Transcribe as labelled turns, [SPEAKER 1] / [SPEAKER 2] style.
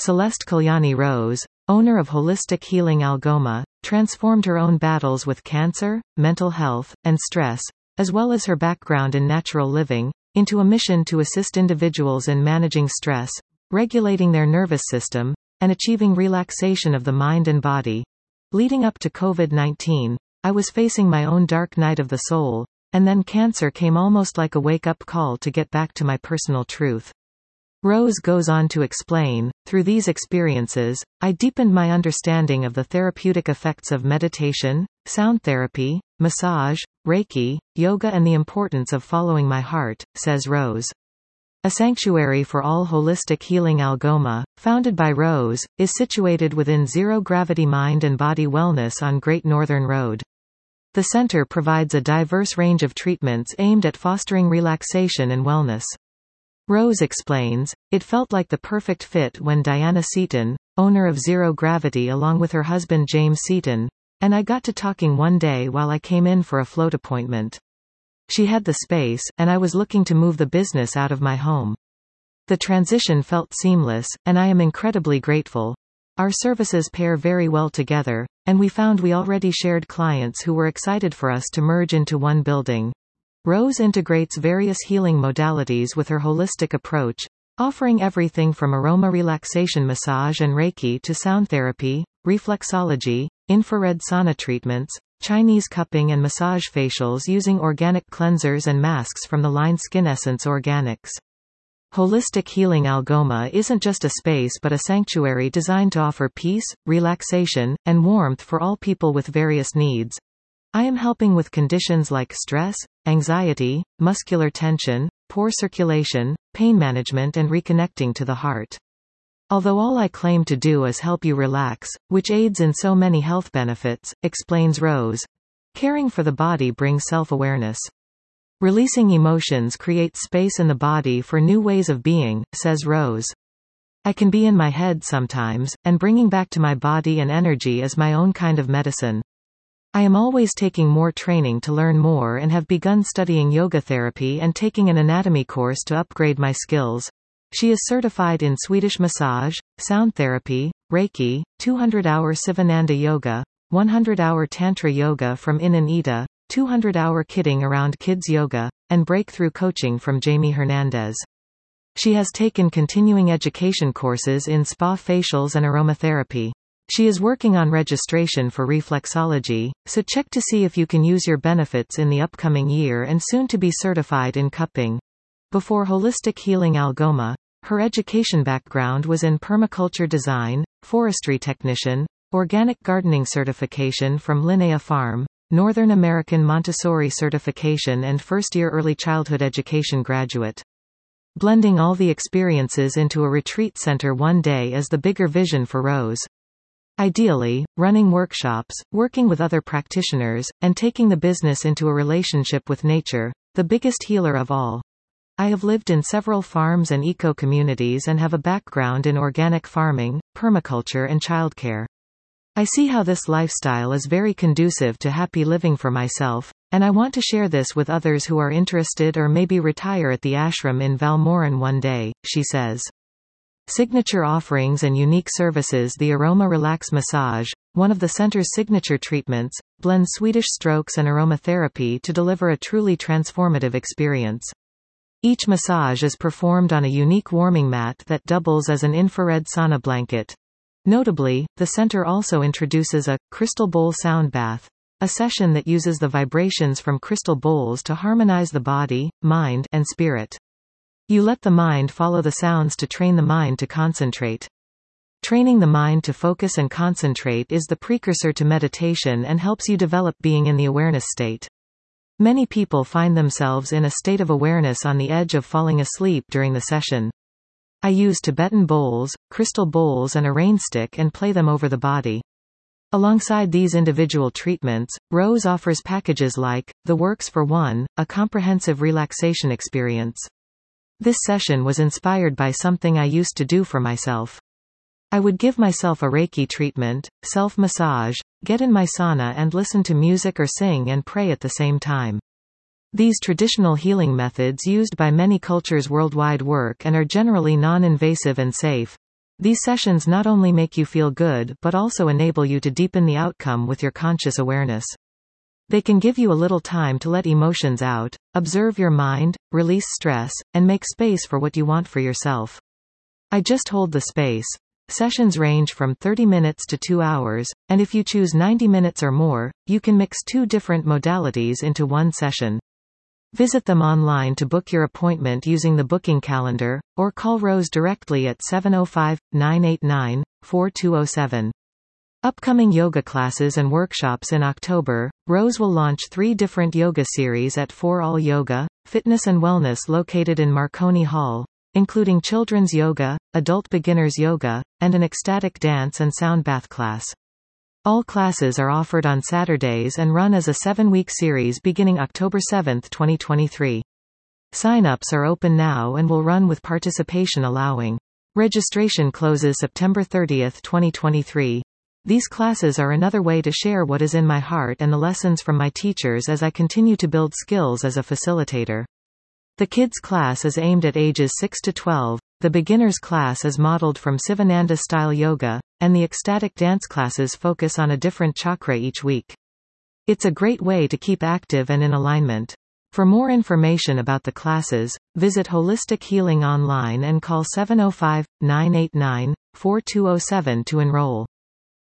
[SPEAKER 1] Celeste Kalyani Rose, owner of Holistic Healing Algoma, transformed her own battles with cancer, mental health, and stress, as well as her background in natural living, into a mission to assist individuals in managing stress, regulating their nervous system, and achieving relaxation of the mind and body. Leading up to COVID-19, I was facing my own dark night of the soul, and then cancer came almost like a wake-up call to get back to my personal truth. Rose goes on to explain, through these experiences, I deepened my understanding of the therapeutic effects of meditation, sound therapy, massage, Reiki, yoga and the importance of following my heart, says Rose. A sanctuary for all holistic healing Algoma, founded by Rose, is situated within Zero Gravity Mind and Body Wellness on Great Northern Road. The center provides a diverse range of treatments aimed at fostering relaxation and wellness. Rose explains, it felt like the perfect fit when Diana Seaton, owner of Zero Gravity along with her husband James Seaton, and I got to talking one day while I came in for a float appointment. She had the space, and I was looking to move the business out of my home. The transition felt seamless, and I am incredibly grateful. Our services pair very well together, and we found we already shared clients who were excited for us to merge into one building. Rose integrates various healing modalities with her holistic approach, offering everything from aroma relaxation massage and Reiki to sound therapy, reflexology, infrared sauna treatments, Chinese cupping and massage facials using organic cleansers and masks from the line Skin Essence Organics. Holistic Healing Algoma isn't just a space but a sanctuary designed to offer peace, relaxation, and warmth for all people with various needs. I am helping with conditions like stress, anxiety, muscular tension, poor circulation, pain management and reconnecting to the heart. Although all I claim to do is help you relax, which aids in so many health benefits, explains Rose. Caring for the body brings self-awareness. Releasing emotions creates space in the body for new ways of being, says Rose. I can be in my head sometimes, and bringing back to my body and energy is my own kind of medicine. I am always taking more training to learn more and have begun studying yoga therapy and taking an anatomy course to upgrade my skills. She is certified in Swedish massage, sound therapy, Reiki, 200-hour Sivananda yoga, 100-hour Tantra yoga from Inanita, 200-hour Kidding Around Kids yoga, and breakthrough coaching from Jamie Hernandez. She has taken continuing education courses in spa facials and aromatherapy. She is working on registration for reflexology, so check to see if you can use your benefits in the upcoming year and soon to be certified in cupping. Before Holistic Healing Algoma, her education background was in permaculture design, forestry technician, organic gardening certification from Linnea Farm, Northern American Montessori certification and first-year early childhood education graduate. Blending all the experiences into a retreat center one day is the bigger vision for Rose. Ideally, running workshops, working with other practitioners, and taking the business into a relationship with nature, the biggest healer of all. I have lived in several farms and eco-communities and have a background in organic farming, permaculture and childcare. I see how this lifestyle is very conducive to happy living for myself, and I want to share this with others who are interested or maybe retire at the ashram in Valmorin one day, she says. Signature offerings and unique services. The Aroma Relax Massage, one of the center's signature treatments, blends Swedish strokes and aromatherapy to deliver a truly transformative experience. Each massage is performed on a unique warming mat that doubles as an infrared sauna blanket. Notably, the center also introduces a crystal bowl sound bath, a session that uses the vibrations from crystal bowls to harmonize the body, mind, and spirit. You let the mind follow the sounds to train the mind to concentrate. Training the mind to focus and concentrate is the precursor to meditation and helps you develop being in the awareness state. Many people find themselves in a state of awareness on the edge of falling asleep during the session. I use Tibetan bowls, crystal bowls and a rain stick and play them over the body. Alongside these individual treatments, Rose offers packages like, The Works for One, a comprehensive relaxation experience. This session was inspired by something I used to do for myself. I would give myself a Reiki treatment, self-massage, get in my sauna and listen to music or sing and pray at the same time. These traditional healing methods used by many cultures worldwide work and are generally non-invasive and safe. These sessions not only make you feel good but also enable you to deepen the outcome with your conscious awareness. They can give you a little time to let emotions out, observe your mind, release stress, and make space for what you want for yourself. I just hold the space. Sessions range from 30 minutes to 2 hours, and if you choose 90 minutes or more, you can mix 2 different modalities into one session. Visit them online to book your appointment using the booking calendar, or call Rose directly at 705-989-4207. Upcoming yoga classes and workshops in October. Rose will launch 3 different yoga series at For All Yoga, Fitness and Wellness located in Marconi Hall, including children's yoga, adult beginners yoga, and an ecstatic dance and sound bath class. All classes are offered on Saturdays and run as a 7-week series beginning October 7, 2023. Sign-ups are open now and will run with participation allowing. Registration closes September 30, 2023. These classes are another way to share what is in my heart and the lessons from my teachers as I continue to build skills as a facilitator. The kids class is aimed at ages 6 to 12, the beginners class is modeled from Sivananda-style yoga, and the ecstatic dance classes focus on a different chakra each week. It's a great way to keep active and in alignment. For more information about the classes, visit Holistic Healing online and call 705-989-4207 to enroll.